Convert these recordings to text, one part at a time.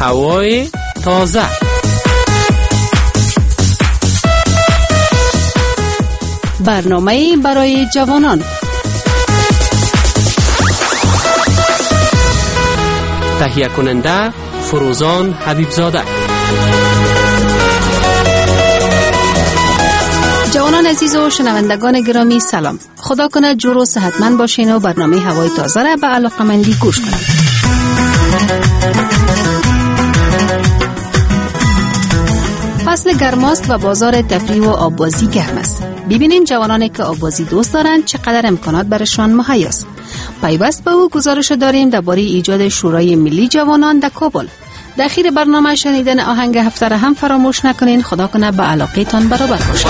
هوای تازه. برنامه برای جوانان. تهیه کننده فروزان حبیبزاده. جوانان عزیز و شنوندگان گرامی سلام. خدا کنه جور و صحتمند باشین و برنامه هوای تازه را به علاقه‌مندی گوش کنید. فصل گرماست و بازار تفریح و آببازی گرم است. ببینین جوانانی که آببازی دوست دارند چقدر امکانات برشان مهیاست. پیوست به او گزارش داریم درباره ایجاد شورای ملی جوانان در کابل. در اخیر برنامه شنیدن آهنگ هفته را هم فراموش نکنین. خدا کنه به علاقه تان برابر باشد.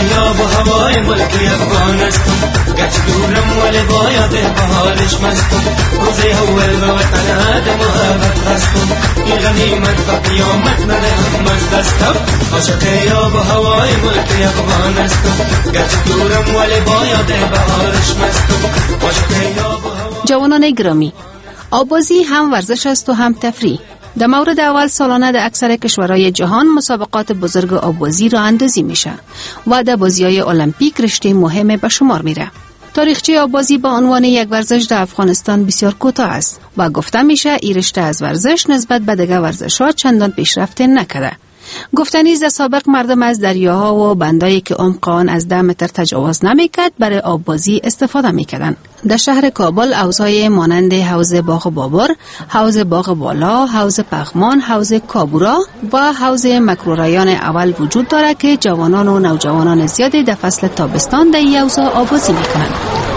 جوانان گرامی، آببازی هم ورزش است و هم تفریح. در مورد اول سالانه در اکثر کشورهای جهان مسابقات بزرگ آببازی را اندازی میشه و در بازی‌های المپیک رشته مهم به شمار میره. تاریخچه آببازی با عنوان یک ورزش در افغانستان بسیار کوتاه است و گفته میشه این رشته از ورزش نسبت به دیگر ورزش‌ها چندان پیشرفت نکرده. گفتنی در سابق مردم از دریاها و بندایی که عمق آن از 10 متر تجاوز نمیکرد برای آببازی استفاده میکردند. در شهر کابل حوضهای مانند حوض باغ بابر، حوض باغ بالا، حوض پغمان، حوض کابورا و حوض مکروریان اول وجود دارد که جوانان و نوجوانان زیادی در فصل تابستان در این حوضها آببازی میکنند.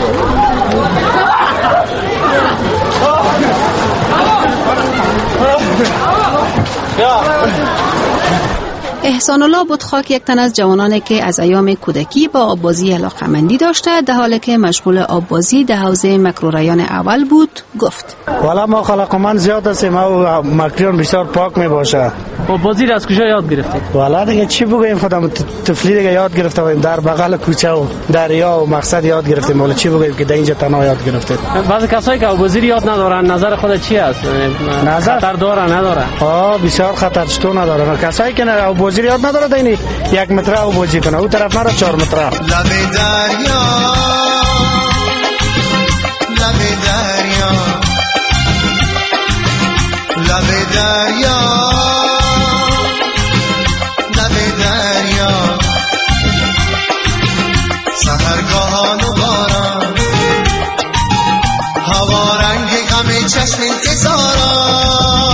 احسان الله بودخاک یک تن از جوانانی که از ایام کودکی با آببازی علاقه‌مندی داشته در حالی که مشغول آببازی در حوض مکروریان اول بود گفت: والا ما علاقه‌مند زیاد هستیم و مکروریان بسیار پاک می باشه. آببازی را از کجا یاد گرفتید؟ والا دیگه چی بگویم، خودم طفلی دیگه یاد گرفتم در بغل کوچه و دریا و مقصد یاد گرفتیم. والا چی بگویم که در اینجا تنها یاد گرفتید. بعضی کسایی که آببازی یاد ندارن نظر خود چی است؟ خطر داره نداره؟ بسیار خطر چطور نداره. کسایی که آببازی یاد نداره دینی 1 متر آببازی کنه، اون طرف نره 4 متر. لب دریا لب دریا لب دریا لب دریا سحرگاهان و باران هوا رنگ غم چشم انتظاران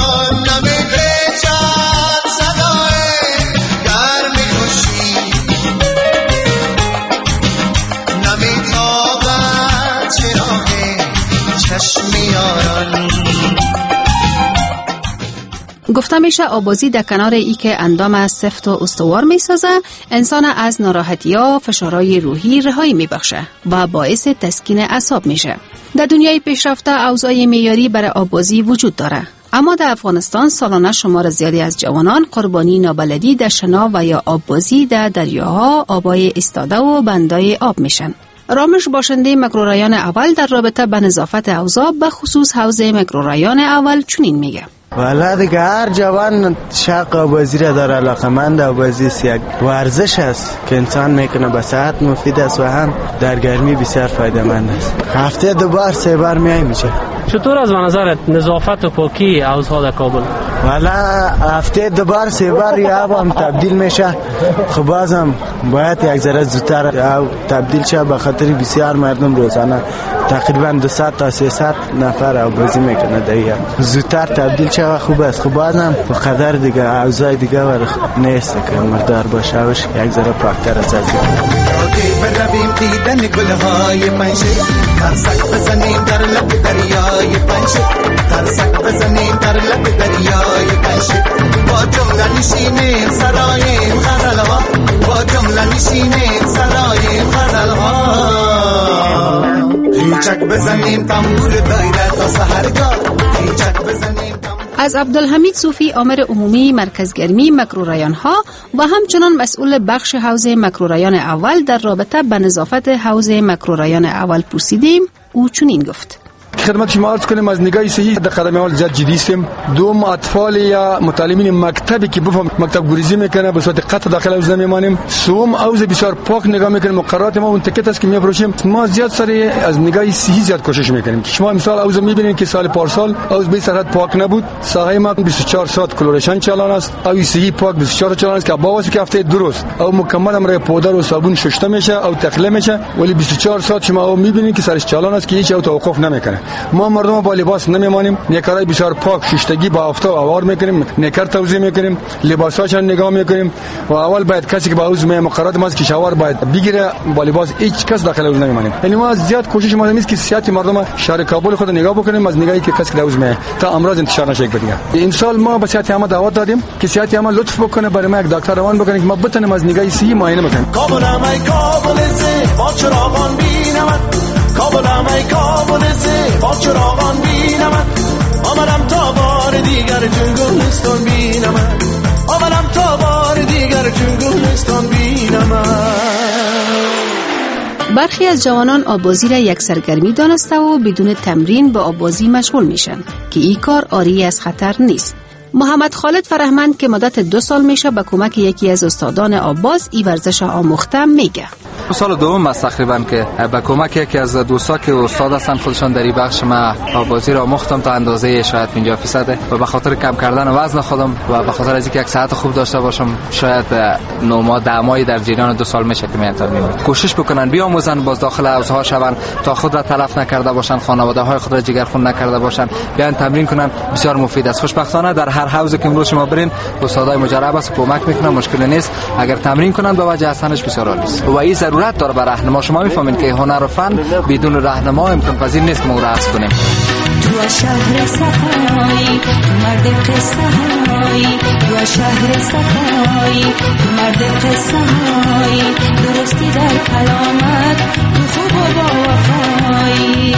گفته میشه آببازی در کنار ای که اندام سفت و استوار میسازه، انسان از ناراحتی‌ها، فشارهای روحی رهایی میبخشه و باعث تسکین اعصاب میشه. در دنیای پیشرفته اوضاع معیاری برای آببازی وجود داره، اما در افغانستان سالانه شمار زیادی از جوانان قربانی نابلدی در شنا و یا آببازی در دریاها، آبای ایستاده و بندای آب میشن. رامش باشنده مکروریان اول در رابطه به نظافت حوضا به خصوص حوض مکروریان اول چنین میگه: والا دیگه هر جوان شوق آببازی را داره، علاقه‌مند آببازی است. یک ورزش است که انسان میکنه، به صحت مفید است و هم در گرمی بسیار فایده مند است. هفته 2 بار 3 بار میایم میشه. چطور از نظرت نظافت و پاکی حوضها در کابل؟ والا هفته 2 بار 3 بار یا هم تبدیل میشه. خب بازم باید یک ذره زودتر تبدیل شه، به خاطر بسیار مردم روزانه تقریبا 200 تا 300 نفر آببازی میکنه دیگه. زودتر تبدیل شه و خوب است. خب بازم به قدر دیگه اوضاع دیگه نیست که مردار باشه وش یک ذره پاکتر از این. برویم دیدن گلهای پنشه، ترسک بزنیم در لب دریای پنشه، ترسک بزنیم در لب دریای پنشه، با جمله نشینیم سرای غزلها، با جمله نشینیم سرای غزلها، هیچک بزنیم تنبور دایره تا سحرگاه، هیچک بزنیم. از عبدالحمید صوفی آمر عمومی مرکز گرمی مکروریان ها و همچنان مسئول بخش حوض مکروریان اول در رابطه به نظافت حوض مکروریان اول پرسیدیم. او چنین گفت: خدمت شما عرض کنیم از نگاه صحی در قدم اول زیاد جدی هستیم. دوم اطفال یا متعلمین مکتبی که بفهم مکتب گریزی میکنه به صورت قطع داخل حوزه نمیمانیم. سوم حوز بسیار پاک نگاه میکنیم. مقررات ما اون تکت است که میفروشیم ما زیاد سری از نگاه صحی زیاد کوشش میکنیم. شما مثال حوزه میبینید که سال پارسال حوز به صورت پاک نبود. ساحه ما 24 ساعت کلورشن چالان است. او صحی پاک 24 چالان است که باواسه که هفته درست او مکمل امر پودر و صابون شسته میشه او تخلیه میشه ولی 24 ساعت شما او میبینید که سرش چالان است که هیچ او توقف نمیکنه. ما مردم با لباس نمیمانیم. نیکارای بسیار پاک شستگی با آفتاب آوار میکنیم. نیکر توزیع میکنیم. لباساشون نگاه میکنیم و اول باید کسی که با حوز مقررات ما که شاور باید بگیره با لباس هیچ کس داخل حوز نمیمانیم. یعنی ما زیاد کوشش ما است که صحت مردم شهر کابل خود نگاه بکنیم از نگاهی که کسی که حوز می تا امراض انتشار نشه دیگه. امسال ما به صحت عامه دعوت دادیم که صحت عامه لطف بکنه برای ما یک دکتر روان بکنه که ما بتونیم از نگاهی صحی معاینه بکنیم. کابلم ای کابل با چراغان بینمت کابلم ای کابل با چراغان بینمت آمدم تا بار دیگر چون گلستان بینمت آمدم تا بار دیگر چون گلستان بینمت. برخی از جوانان آبازی را یک سرگرمی دانسته و بدون تمرین به آبازی مشغول میشن که این کار عاری از خطر نیست. محمد خالد فرهمند که مدت 2 سال میشه به کمک یکی از استادان آباز این ورزش آموخته میگه. سال دوم است تقریبا که به کمک یکی از دوستا که استاد هستن خودشان در این بخش ما آبازی را آموختم تا اندازه شاید 50% و به خاطر کم کردن وزن خودم و به خاطر از اینکه یک صحت خوب داشته باشم شاید 9 ماه 10 ماهی در جریان 2 سال میشه که میتونم کوشش بکنن بیاموزن باز داخل حوزه ها شون تا خود را تلف نکرده باشن خانواده های خود را جگرخون نکرده باشن بیان تمرین کنن بسیار مفید است. خوشبختانه در هر حوزه که امروز شما برین استادای مجرب است کمک میکنن مشکل نیست اگر تمرین کنن به وجه هستنش بسیار عالی است و این ضرورت داره برای راهنما. شما میفهمین که هنر و فن بدون راهنما امکان پذیر نیست که ما را حفظ کنیم. تو شهر صفایی مرد قصه هایی تو شهر صفایی مرد قصه هایی درستی در کلامت تو خوب و با وفایی.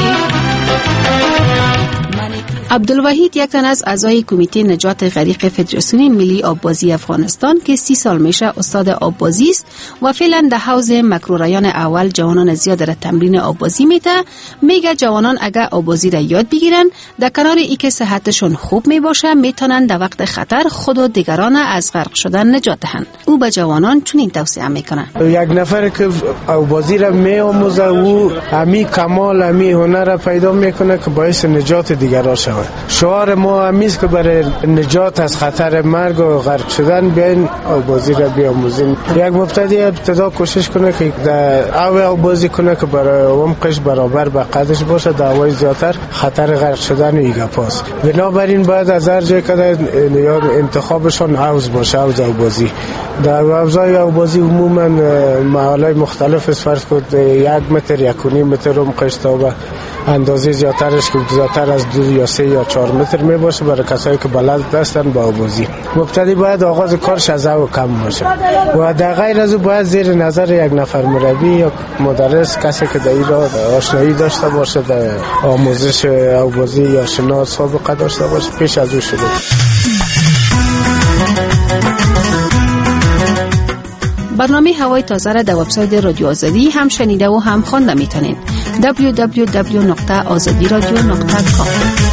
عبدالوحید یک تن از اعضای کمیته نجات غریق فدراسیون ملی آببازی افغانستان که 30 سال میشه استاد آببازی است و فعلا در حوزه مکروریان اول جوانان زیاد را تمرین آببازی میده. میگه جوانان اگر آببازی را یاد بگیرن در کنار ای که صحتشون خوب میباشه میتونن در وقت خطر خود و دیگران از غرق شدن نجات دهند. او به جوانان چنین توصیه میکنه. یک نفر که آببازی را میآموزه او امی کمال امی هنر را پیدا میکنه که باعث نجات دیگران شود. شعار ما همیست که برای نجات از خطر مرگ و غرق شدن بیاین آببازی را بیاموزیم. یک مبتدی ابتدا کوشش کنه که در آببازی کنه که برای عمقش برابر به قدش باشه در هوای زیادتر خطر غرق شدن ایگا پاس. بنابراین باید از هر جای که انتخابشان حوض باشه حوض آببازی. در حوضای آببازی عموما محلهای مختلف است. فرض کنید 1 متر 1.5 متر عمقش تا به اندازه زیادترش که زیادتر از 2 یا 3 یا 4 متر می باشه برای کسایی که بلد هستن با آببازی. مبتدی باید آغاز کارش از او کم باشه و در غیر از او باید زیر نظر یک نفر مربی یا مدرس کسی که در این راه آشنایی داشته باشه در آموزش آببازی یا شناس سابقه داشته باشه پیش از او شروع. برنامه هوای تازه را در وبسایت رادیو آزادی هم شنیده و هم خوانده میتونید. www.azadiradio.com.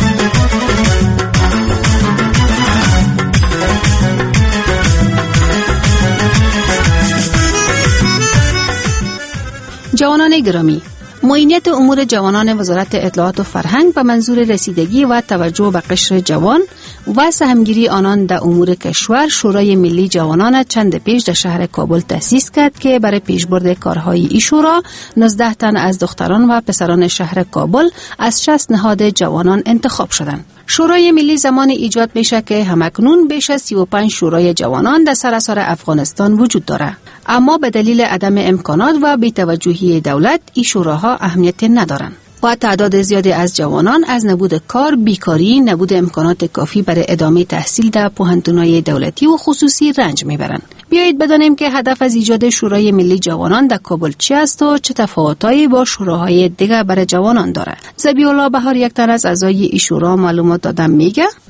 جوانان گرامی، معینیت امور جوانان وزارت اطلاعات و فرهنگ به منظور رسیدگی و توجه به قشر جوان و سهمگیری آنان در امور کشور شورای ملی جوانان چند پیش در شهر کابل تأسیس کرد که برای پیشبرد کارهای این شورا 19 تن از دختران و پسران شهر کابل از 60 نهاد جوانان انتخاب شدند. شورای ملی زمان ایجاد میشه که همکنون بیش از 35 شورای جوانان در سراسر افغانستان وجود داره، اما به دلیل عدم امکانات و بی‌توجهی دولت این شوراها اهمیت ندارند و تعداد زیادی از جوانان از نبود کار، بیکاری، نبود امکانات کافی برای ادامه تحصیل در پوهنتون‌های دولتی و خصوصی رنج میبرند. بیایید بدانیم که هدف از ایجاد شورای ملی جوانان در کابل چی است و چه تفاوتایی با شوراهای دیگر برای جوانان داره. ذبیح الله بهار یک تن از اعضای این شورا معلومات دادن میگه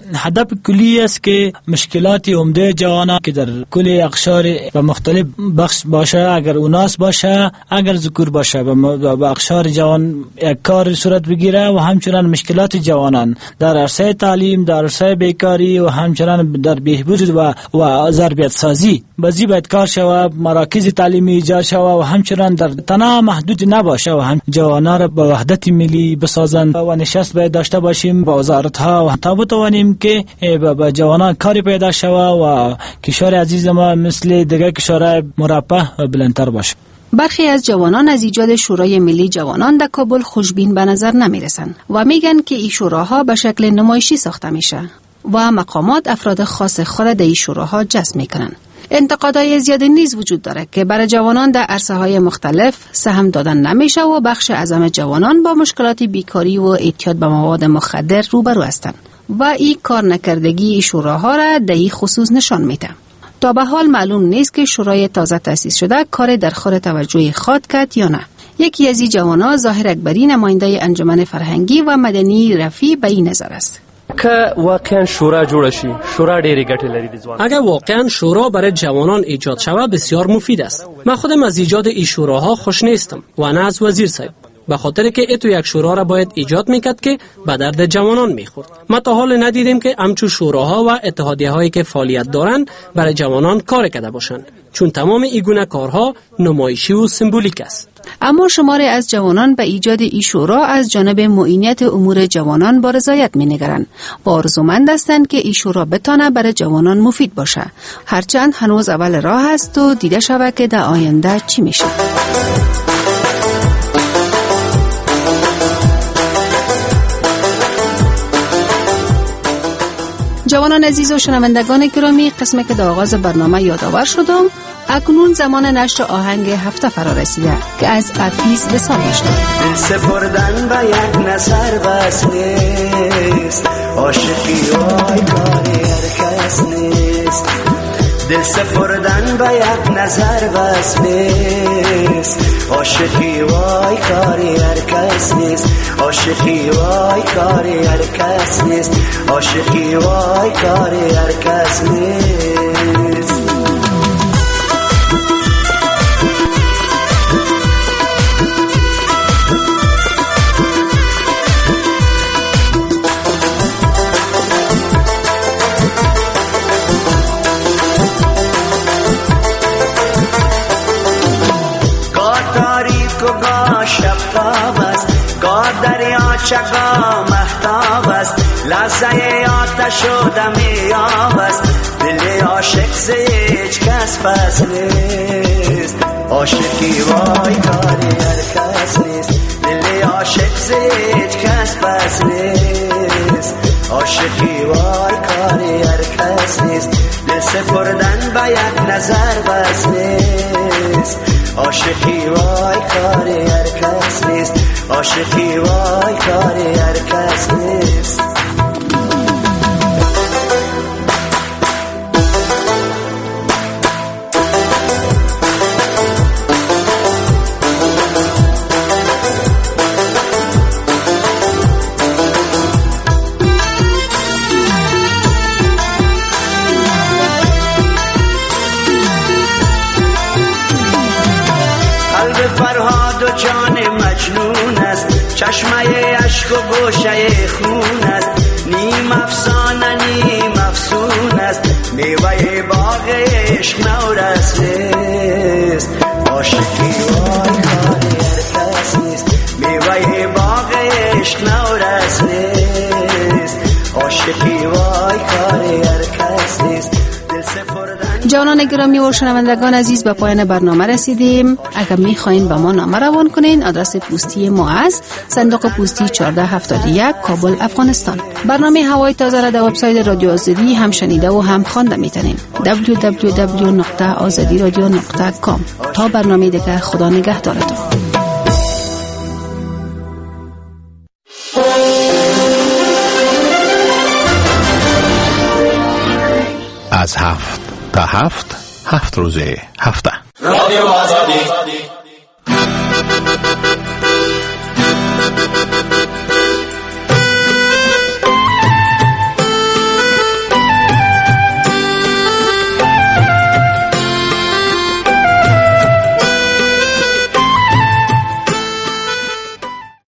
هدف کلی است که مشکلات عمده جوانان که در کل اقشار و مختلف بخش باشه، اگر اوناس باشه، اگر ذکور باشه، و اقشار جوان یک کار صورت بگیره و همچنان مشکلات جوانان در عرصه تعلیم، در عرصه بیکاری و همچنان در بهبود و ضربیت سازی بازی باید کار شود، مراکز تعلیمی ایجاد شود و همچنان در تنها محدود نباشه و هم جوانان را به وحدت ملی بسازند و نشست باید داشته باشیم با وزارت ها و تا بتوانیم که به جوانان کاری پیدا شود و کشور عزیز ما مثل دیگر کشورهای مرفه و بلندتر باشه. برخی از جوانان از ایجاد شورای ملی جوانان در کابل خوشبین به نظر نمیرسند و میگن که این شوراها به شکل نمایشی ساخته میشه و مقامات افراد خاص خود در این شوراها جذب میکنن. انتقادهای زیادی نیز وجود داره که برای جوانان در عرصه‌های مختلف سهم دادن نمیشه و بخش اعظم جوانان با مشکلات بیکاری و اعتیاد به مواد مخدر روبرو هستند و این کار نکردگی شوراها را در این خصوص نشان میده. تا به حال معلوم نیست که شورای تازه تأسیس شده کار در خور توجه خود کرد یا نه. یکی از این جوانان ظاهر اکبری نماینده انجمن فرهنگی و مدنی رفیع به این نظر است. که واقعا شورا جوړ شي، شورا ډېرې ګټې لري د ځوان. اگر واقعا شورا برای جوانان ایجاد شود بسیار مفید است. من خودم از ایجاد این شوراها خوش نیستم و نه از وزیر صاحب، به خاطر که ایتو یک شورا را باید ایجاد میکرد که به درد جوانان میخورد. ما تا حال ندیدیم که همچون شوراها و اتحادیه هایی که فعالیت دارند برای جوانان کار کرده باشند، چون تمام این گونه کارها نمایشی و سمبولیک است. اما شماری از جوانان به ایجاد این شورا از جانب معینیت امور جوانان با رضایت می‌نگرند و آرزومند هستند که این شورا بتانه برای جوانان مفید باشه، هرچند هنوز اول راه است و دیده شود که در آینده چی میشه. جوانان عزیز و شنوندگان گرامی، قسمی که در آغاز برنامه یادآور شدم، اکنون زمان نشر آهنگ هفته فرا رسیده که از عفیز به سال شد. دل سپردن به یک نظر بس نیست، عاشقی وای کاری هر کس نیست. دل سپردن به یک نظر بس نیست، عاشقی وای کاری هر کس نیست. عاشقی وای کاری هر کس نیست. عاشقی وای کاری هر کس نیست. چگاه محتاب است، لحظه آتش و دمی آب است. دل عاشق ز هیچ کس پس نیست، عاشقی وای کاری هر کس نیست. دل عاشق ز هیچ کس پس نیست، عاشقی وای کاری هر کس نیست. دل سپردن به یک نظر بس نیست، عاشقی وای کاری هر کس نیست. عاشقی وای کاری هر کس نیست. قلب فرهاد و جان مجنون است، چشمه عشق و گوشه خون است. نیم افسانه نیم افسون است، میوه باغ عشق نورس نیست. عاشقی وای کاری هر کس نیست، میوه باغ عشق نورس نیست. عاشقی وای کاری هر کس نیست. جوانان گرامی و شنوندگان عزیز، به پایان برنامه رسیدیم. اگر میخواین به ما نامه روان کنین، آدرس پستی ما است صندوق پستی 1471 کابل افغانستان. برنامه هوای تازه را در وبسایت رادیو آزادی هم شنیده و هم خوانده میتونین www.azadiradio.com. تا برنامه دیگر، خدا نگهدارتون. از 7 تا 7 روزه هفته. رادیو آزادی.